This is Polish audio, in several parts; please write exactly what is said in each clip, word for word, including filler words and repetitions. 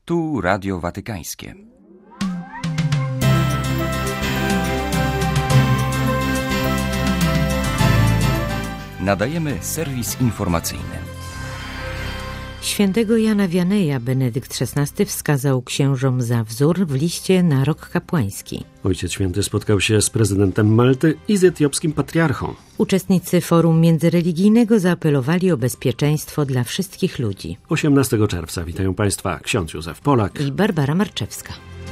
Tu Radio Watykańskie. Nadajemy serwis informacyjny. Świętego Jana Wianeja Benedykt szesnasty wskazał księżom za wzór w liście na rok kapłański. Ojciec Święty spotkał się z prezydentem Malty i z etiopskim patriarchą. Uczestnicy forum międzyreligijnego zaapelowali o bezpieczeństwo dla wszystkich ludzi. osiemnastego czerwca witają Państwa ksiądz Józef Polak i Barbara Marczewska.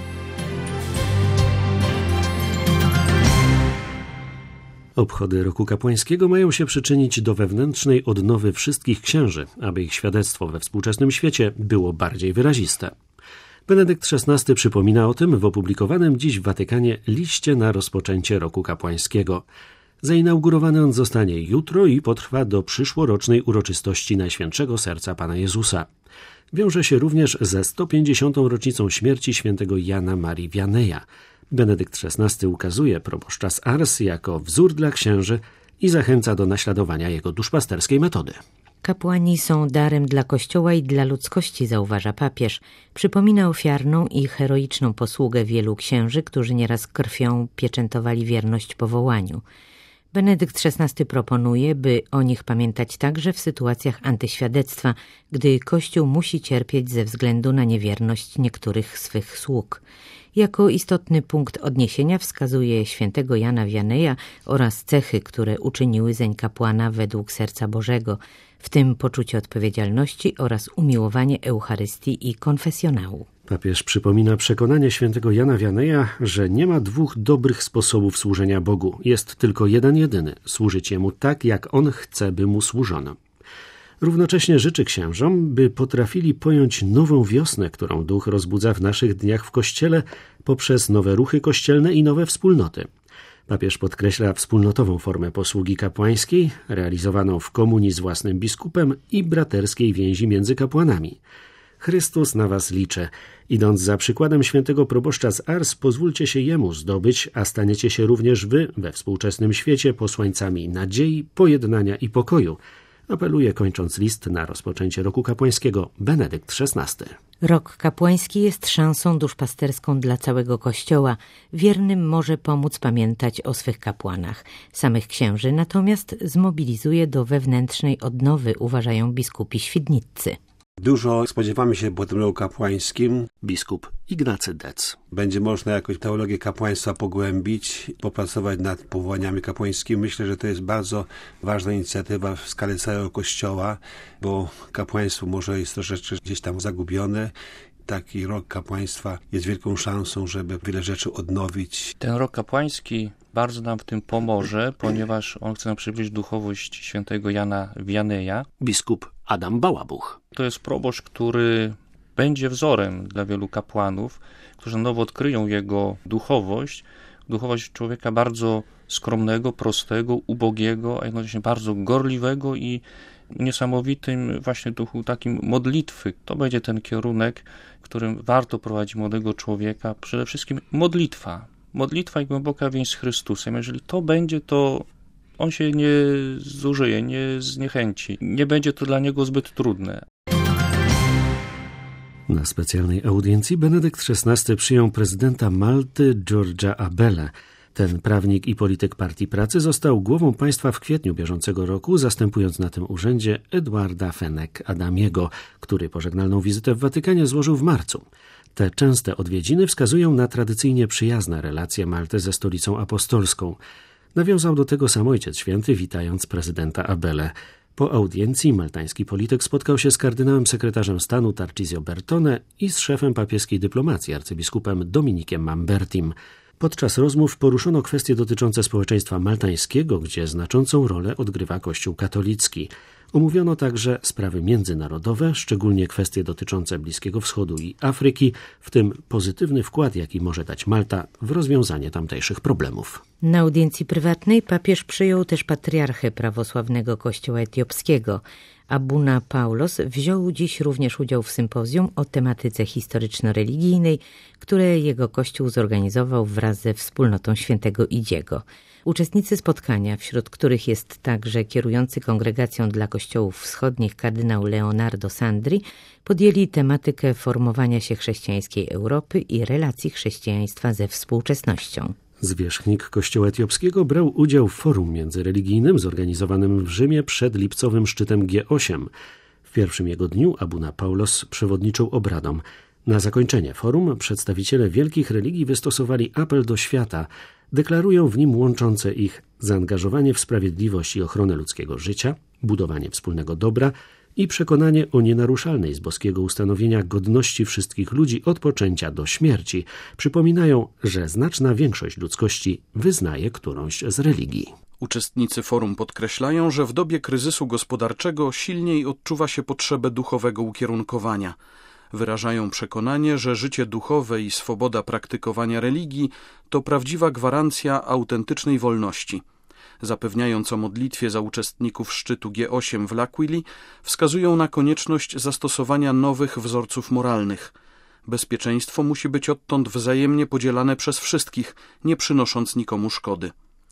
Obchody roku kapłańskiego mają się przyczynić do wewnętrznej odnowy wszystkich księży, aby ich świadectwo we współczesnym świecie było bardziej wyraziste. Benedykt szesnasty przypomina o tym w opublikowanym dziś w Watykanie liście na rozpoczęcie roku kapłańskiego. Zainaugurowany on zostanie jutro i potrwa do przyszłorocznej uroczystości Najświętszego Serca Pana Jezusa. Wiąże się również ze sto pięćdziesiątą rocznicą śmierci świętego Jana Marii Wianeja. Benedykt szesnasty ukazuje proboszcza z Ars jako wzór dla księży i zachęca do naśladowania jego duszpasterskiej metody. Kapłani są darem dla Kościoła i dla ludzkości, zauważa papież. Przypomina ofiarną i heroiczną posługę wielu księży, którzy nieraz krwią pieczętowali wierność powołaniu. Benedykt szesnasty proponuje, by o nich pamiętać także w sytuacjach antyświadectwa, gdy Kościół musi cierpieć ze względu na niewierność niektórych swych sług. Jako istotny punkt odniesienia wskazuje świętego Jana Wianeja oraz cechy, które uczyniły zeń kapłana według serca Bożego, w tym poczucie odpowiedzialności oraz umiłowanie Eucharystii i konfesjonału. Papież przypomina przekonanie świętego Jana Wianeja, że nie ma dwóch dobrych sposobów służenia Bogu. Jest tylko jeden jedyny – służyć Jemu tak, jak On chce, by Mu służono. Równocześnie życzy księżom, by potrafili pojąć nową wiosnę, którą Duch rozbudza w naszych dniach w Kościele poprzez nowe ruchy kościelne i nowe wspólnoty. Papież podkreśla wspólnotową formę posługi kapłańskiej, realizowaną w komunii z własnym biskupem i braterskiej więzi między kapłanami. Chrystus na was liczy. Idąc za przykładem świętego proboszcza z Ars, pozwólcie się Jemu zdobyć, a staniecie się również wy we współczesnym świecie posłańcami nadziei, pojednania i pokoju. Apeluje, kończąc list na rozpoczęcie roku kapłańskiego, Benedykt szesnasty. Rok kapłański jest szansą duszpasterską dla całego Kościoła. Wiernym może pomóc pamiętać o swych kapłanach. Samych księży natomiast zmobilizuje do wewnętrznej odnowy, uważają biskupi świdniccy. Dużo spodziewamy się po tym roku kapłańskim. Biskup Ignacy Dec. Będzie można jakoś teologię kapłaństwa pogłębić, popracować nad powołaniami kapłańskimi. Myślę, że to jest bardzo ważna inicjatywa w skali całego Kościoła, bo kapłaństwo może jest troszeczkę gdzieś tam zagubione. Taki rok kapłaństwa jest wielką szansą, żeby wiele rzeczy odnowić. Ten rok kapłański bardzo nam w tym pomoże, ponieważ on chce nam przybliżyć duchowość świętego Jana Wianeja. Biskup Adam Bałabuch. To jest proboszcz, który będzie wzorem dla wielu kapłanów, którzy na nowo odkryją jego duchowość. Duchowość człowieka bardzo skromnego, prostego, ubogiego, a jednocześnie bardzo gorliwego i niesamowitym właśnie duchu takim modlitwy. To będzie ten kierunek, którym warto prowadzić młodego człowieka. Przede wszystkim modlitwa. Modlitwa i głęboka więź z Chrystusem. Jeżeli to będzie, to on się nie zużyje, nie zniechęci. Nie będzie to dla niego zbyt trudne. Na specjalnej audiencji Benedykt szesnasty przyjął prezydenta Malty Giorgia Abele. Ten prawnik i polityk Partii Pracy został głową państwa w kwietniu bieżącego roku, zastępując na tym urzędzie Edwarda Fenek-Adamiego, który pożegnalną wizytę w Watykanie złożył w marcu. Te częste odwiedziny wskazują na tradycyjnie przyjazne relacje Malty ze stolicą apostolską. Nawiązał do tego sam Ojciec Święty, witając prezydenta Abele. Po audiencji maltański polityk spotkał się z kardynałem sekretarzem stanu Tarcisio Bertone i z szefem papieskiej dyplomacji arcybiskupem Dominikiem Mambertim. Podczas rozmów poruszono kwestie dotyczące społeczeństwa maltańskiego, gdzie znaczącą rolę odgrywa Kościół katolicki. Omówiono także sprawy międzynarodowe, szczególnie kwestie dotyczące Bliskiego Wschodu i Afryki, w tym pozytywny wkład, jaki może dać Malta w rozwiązanie tamtejszych problemów. Na audiencji prywatnej papież przyjął też patriarchę prawosławnego Kościoła etiopskiego. Abuna Paulos wziął dziś również udział w sympozjum o tematyce historyczno-religijnej, które jego kościół zorganizował wraz ze wspólnotą świętego Idziego. Uczestnicy spotkania, wśród których jest także kierujący Kongregacją dla Kościołów Wschodnich kardynał Leonardo Sandri, podjęli tematykę formowania się chrześcijańskiej Europy i relacji chrześcijaństwa ze współczesnością. Zwierzchnik Kościoła Etiopskiego brał udział w forum międzyreligijnym zorganizowanym w Rzymie przed lipcowym szczytem G osiem. W pierwszym jego dniu Abuna Paulos przewodniczył obradom. Na zakończenie forum przedstawiciele wielkich religii wystosowali apel do świata. Deklarują w nim łączące ich zaangażowanie w sprawiedliwość i ochronę ludzkiego życia, budowanie wspólnego dobra i przekonanie o nienaruszalnej z boskiego ustanowienia godności wszystkich ludzi od poczęcia do śmierci. Przypominają, że znaczna większość ludzkości wyznaje którąś z religii. Uczestnicy forum podkreślają, że w dobie kryzysu gospodarczego silniej odczuwa się potrzebę duchowego ukierunkowania. Wyrażają przekonanie, że życie duchowe i swoboda praktykowania religii to prawdziwa gwarancja autentycznej wolności. Zapewniając o modlitwie za uczestników szczytu G osiem w L'Aquili, wskazują na konieczność zastosowania nowych wzorców moralnych. Bezpieczeństwo musi być odtąd wzajemnie podzielane przez wszystkich, nie przynosząc nikomu szkody.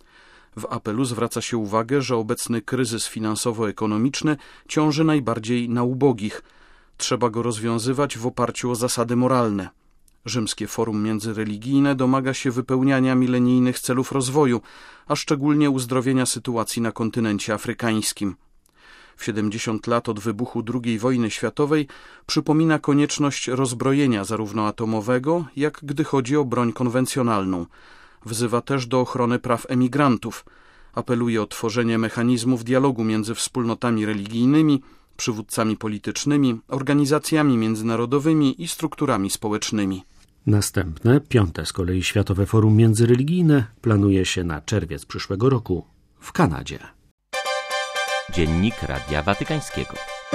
W apelu zwraca się uwagę, że obecny kryzys finansowo-ekonomiczny ciąży najbardziej na ubogich. Trzeba go rozwiązywać w oparciu o zasady moralne. Rzymskie Forum Międzyreligijne domaga się wypełniania milenijnych celów rozwoju, a szczególnie uzdrowienia sytuacji na kontynencie afrykańskim. W siedemdziesiąt lat od wybuchu drugiej wojny światowej przypomina konieczność rozbrojenia zarówno atomowego, jak gdy chodzi o broń konwencjonalną. Wzywa też do ochrony praw emigrantów. Apeluje o tworzenie mechanizmów dialogu między wspólnotami religijnymi, przywódcami politycznymi, organizacjami międzynarodowymi i strukturami społecznymi. Następne, piąte z kolei Światowe Forum Międzyreligijne planuje się na czerwiec przyszłego roku w Kanadzie. Dziennik Radia Watykańskiego.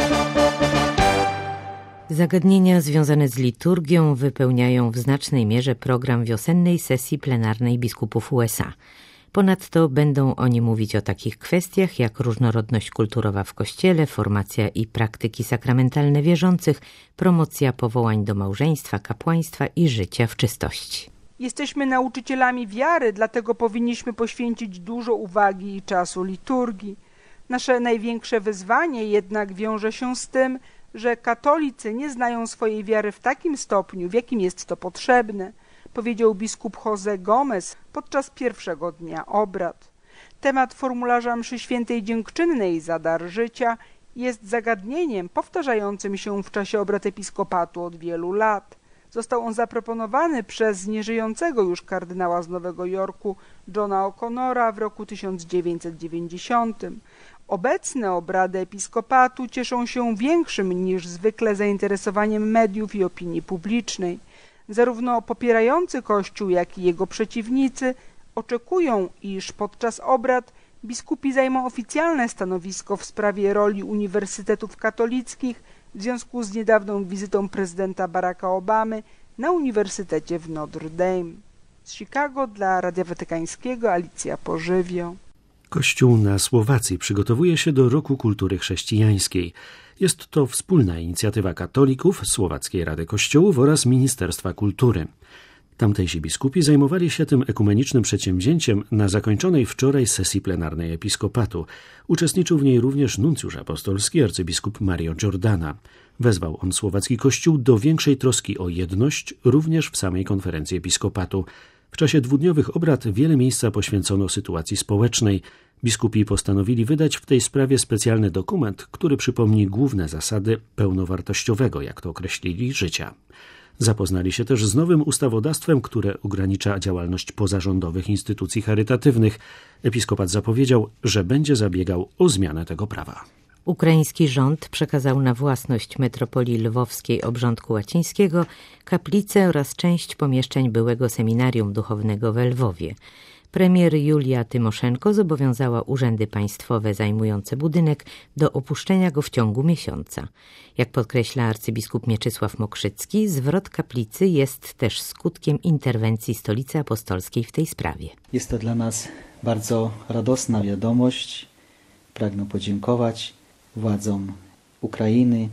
Zagadnienia związane z liturgią wypełniają w znacznej mierze program wiosennej sesji plenarnej biskupów U S A. Ponadto będą oni mówić o takich kwestiach jak różnorodność kulturowa w Kościele, formacja i praktyki sakramentalne wierzących, promocja powołań do małżeństwa, kapłaństwa i życia w czystości. Jesteśmy nauczycielami wiary, dlatego powinniśmy poświęcić dużo uwagi i czasu liturgii. Nasze największe wyzwanie jednak wiąże się z tym, że katolicy nie znają swojej wiary w takim stopniu, w jakim jest to potrzebne, powiedział biskup José Gomez podczas pierwszego dnia obrad. Temat formularza mszy świętej dziękczynnej za dar życia jest zagadnieniem powtarzającym się w czasie obrad episkopatu od wielu lat. Został on zaproponowany przez nieżyjącego już kardynała z Nowego Jorku Johna O'Connora w roku tysiąc dziewięćset dziewięćdziesiątym. Obecne obrady episkopatu cieszą się większym niż zwykle zainteresowaniem mediów i opinii publicznej. Zarówno popierający Kościół, jak i jego przeciwnicy oczekują, iż podczas obrad biskupi zajmą oficjalne stanowisko w sprawie roli uniwersytetów katolickich w związku z niedawną wizytą prezydenta Baracka Obamy na Uniwersytecie w Notre Dame. Z Chicago dla Radia Watykańskiego Alicja Pożywio. Kościół na Słowacji przygotowuje się do Roku Kultury Chrześcijańskiej. Jest to wspólna inicjatywa katolików, Słowackiej Rady Kościołów oraz Ministerstwa Kultury. Tamtejsi biskupi zajmowali się tym ekumenicznym przedsięwzięciem na zakończonej wczoraj sesji plenarnej episkopatu. Uczestniczył w niej również nuncjusz apostolski arcybiskup Mario Giordana. Wezwał on słowacki Kościół do większej troski o jedność również w samej konferencji episkopatu. W czasie dwudniowych obrad wiele miejsca poświęcono sytuacji społecznej. Biskupi postanowili wydać w tej sprawie specjalny dokument, który przypomni główne zasady pełnowartościowego, jak to określili, życia. Zapoznali się też z nowym ustawodawstwem, które ogranicza działalność pozarządowych instytucji charytatywnych. Episkopat zapowiedział, że będzie zabiegał o zmianę tego prawa. Ukraiński rząd przekazał na własność metropolii lwowskiej Obrządku Łacińskiego kaplicę oraz część pomieszczeń byłego seminarium duchownego we Lwowie. Premier Julia Tymoszenko zobowiązała urzędy państwowe zajmujące budynek do opuszczenia go w ciągu miesiąca. Jak podkreśla arcybiskup Mieczysław Mokrzycki, zwrot kaplicy jest też skutkiem interwencji Stolicy Apostolskiej w tej sprawie. Jest to dla nas bardzo radosna wiadomość. Pragnę podziękować władzom Ukrainy,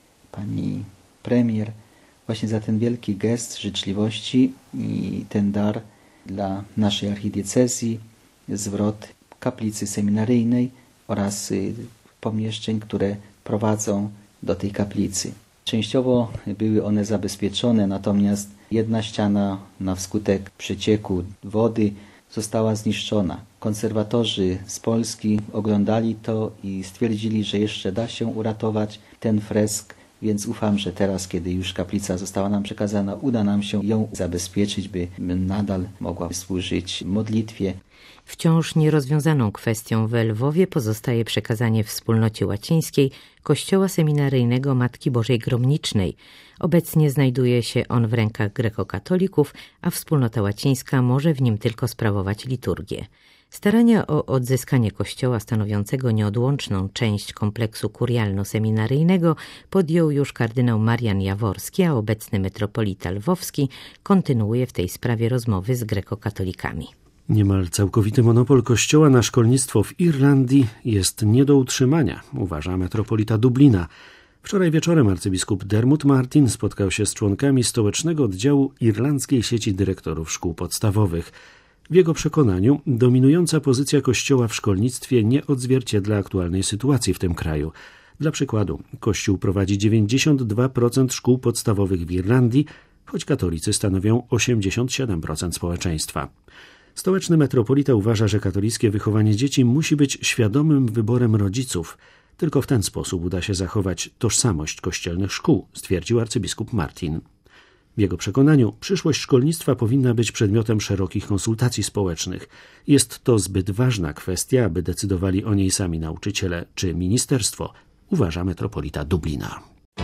pani premier, właśnie za ten wielki gest życzliwości i ten dar dla naszej archidiecezji, zwrot kaplicy seminaryjnej oraz pomieszczeń, które prowadzą do tej kaplicy. Częściowo były one zabezpieczone, natomiast jedna ściana na wskutek przecieku wody została zniszczona. Konserwatorzy z Polski oglądali to i stwierdzili, że jeszcze da się uratować ten fresk, więc ufam, że teraz, kiedy już kaplica została nam przekazana, uda nam się ją zabezpieczyć, by nadal mogła służyć modlitwie. Wciąż nierozwiązaną kwestią w Lwowie pozostaje przekazanie wspólnocie łacińskiej Kościoła Seminaryjnego Matki Bożej Gromnicznej. Obecnie znajduje się on w rękach grekokatolików, a wspólnota łacińska może w nim tylko sprawować liturgię. Starania o odzyskanie kościoła stanowiącego nieodłączną część kompleksu kurialno-seminaryjnego podjął już kardynał Marian Jaworski, a obecny metropolita lwowski kontynuuje w tej sprawie rozmowy z grekokatolikami. Niemal całkowity monopol Kościoła na szkolnictwo w Irlandii jest nie do utrzymania, uważa metropolita Dublina. Wczoraj wieczorem arcybiskup Dermot Martin spotkał się z członkami stołecznego oddziału irlandzkiej sieci dyrektorów szkół podstawowych. W jego przekonaniu dominująca pozycja Kościoła w szkolnictwie nie odzwierciedla aktualnej sytuacji w tym kraju. Dla przykładu, Kościół prowadzi dziewięćdziesiąt dwa procent szkół podstawowych w Irlandii, choć katolicy stanowią osiemdziesiąt siedem procent społeczeństwa. Stołeczny metropolita uważa, że katolickie wychowanie dzieci musi być świadomym wyborem rodziców. Tylko w ten sposób uda się zachować tożsamość kościelnych szkół, stwierdził arcybiskup Martin. W jego przekonaniu przyszłość szkolnictwa powinna być przedmiotem szerokich konsultacji społecznych. Jest to zbyt ważna kwestia, aby decydowali o niej sami nauczyciele czy ministerstwo, uważa metropolita Dublina.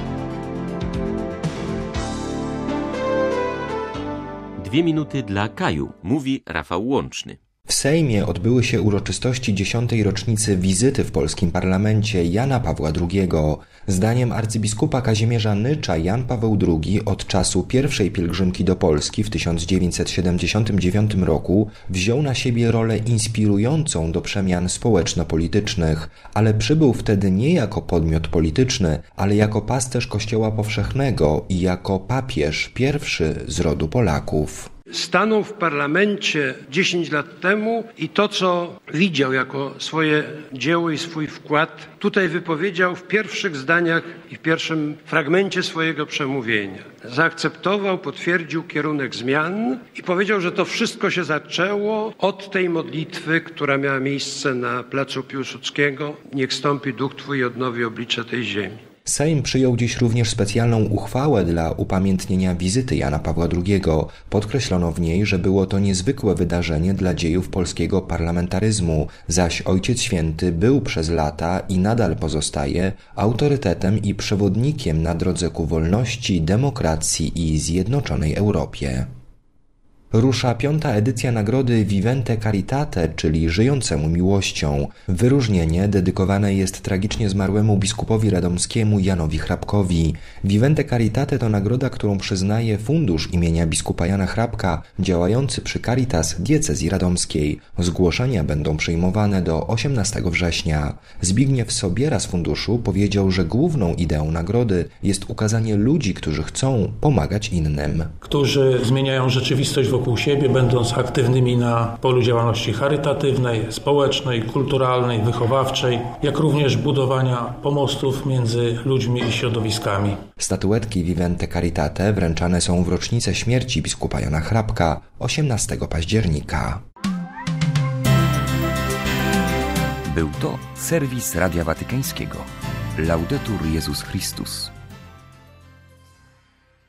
Dwie minuty dla Kaju, mówi Rafał Łączny. W Sejmie odbyły się uroczystości dziesiątej rocznicy wizyty w polskim parlamencie Jana Pawła drugiego. Zdaniem arcybiskupa Kazimierza Nycza Jan Paweł drugi od czasu pierwszej pielgrzymki do Polski w tysiąc dziewięćset siedemdziesiątym dziewiątym roku wziął na siebie rolę inspirującą do przemian społeczno-politycznych, ale przybył wtedy nie jako podmiot polityczny, ale jako pasterz Kościoła Powszechnego i jako papież pierwszy z rodu Polaków. Stanął w parlamencie dziesięć lat temu i to, co widział jako swoje dzieło i swój wkład, tutaj wypowiedział w pierwszych zdaniach i w pierwszym fragmencie swojego przemówienia. Zaakceptował, potwierdził kierunek zmian i powiedział, że to wszystko się zaczęło od tej modlitwy, która miała miejsce na placu Piłsudskiego. Niech stąpi duch Twój i odnowi oblicze tej ziemi. Sejm przyjął dziś również specjalną uchwałę dla upamiętnienia wizyty Jana Pawła drugiego. Podkreślono w niej, że było to niezwykłe wydarzenie dla dziejów polskiego parlamentaryzmu, zaś Ojciec Święty był przez lata i nadal pozostaje autorytetem i przewodnikiem na drodze ku wolności, demokracji i zjednoczonej Europie. Rusza piąta edycja nagrody Vivente Caritate, czyli Żyjącemu Miłością. Wyróżnienie dedykowane jest tragicznie zmarłemu biskupowi radomskiemu Janowi Hrabkowi. Vivente Caritate to nagroda, którą przyznaje fundusz imienia biskupa Jana Hrabka, działający przy Caritas diecezji radomskiej. Zgłoszenia będą przyjmowane do osiemnastego września. Zbigniew Sobiera z funduszu powiedział, że główną ideą nagrody jest ukazanie ludzi, którzy chcą pomagać innym. Którzy zmieniają rzeczywistość wokół siebie, będąc aktywnymi na polu działalności charytatywnej, społecznej, kulturalnej, wychowawczej, jak również budowania pomostów między ludźmi i środowiskami. Statuetki Vivente Caritate wręczane są w rocznicę śmierci biskupa Jana Hrabka osiemnastego października. Był to serwis Radia Watykańskiego. Laudetur Jezus Chrystus.